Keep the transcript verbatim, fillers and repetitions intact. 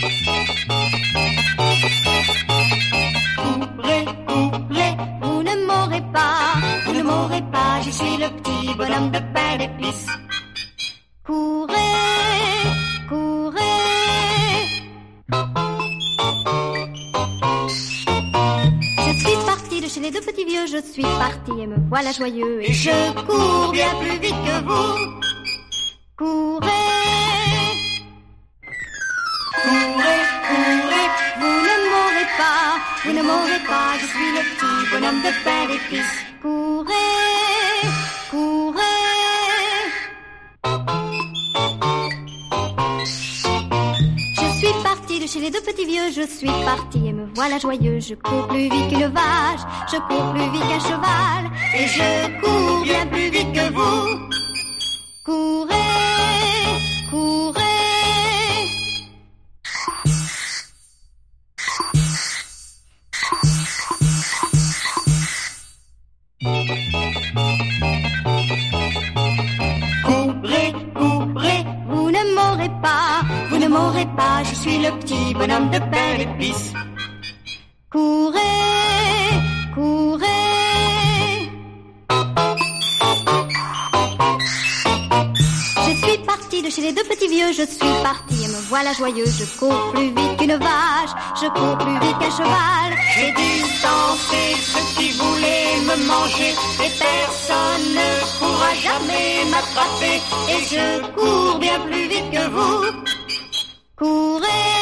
Courez, courez, vous ne m'aurez pas, vous ne m'aurez pas, je suis le petit bonhomme de pain d'épices. Courez, courez. Je suis parti de chez les deux petits vieux, je suis parti et me voilà joyeux. Et je cours bien plus vite que vous. Courez, courez, courez, vous ne m'aurez pas, vous ne m'aurez pas, je suis le petit bonhomme de pain d'épices. Courez, courez. Je suis parti de chez les deux petits vieux, je suis parti et me voilà joyeux. Je cours plus vite qu'une vache, je cours plus vite qu'un cheval, et je cours bien plus vite que vous. Courez, courez. Courez, courez, vous ne m'aurez pas, vous ne m'aurez pas, je suis le petit bonhomme de pain d'épices. Courez, courez. Je suis parti de chez les deux petits vieux, je suis parti et me voilà joyeux. Je cours plus vite qu'une vache, je cours plus vite qu'un cheval. J'ai dû tenter ceux qui voulaient me manger, et personne ne pourra jamais m'attraper. Et je cours bien plus vite que vous. Courez.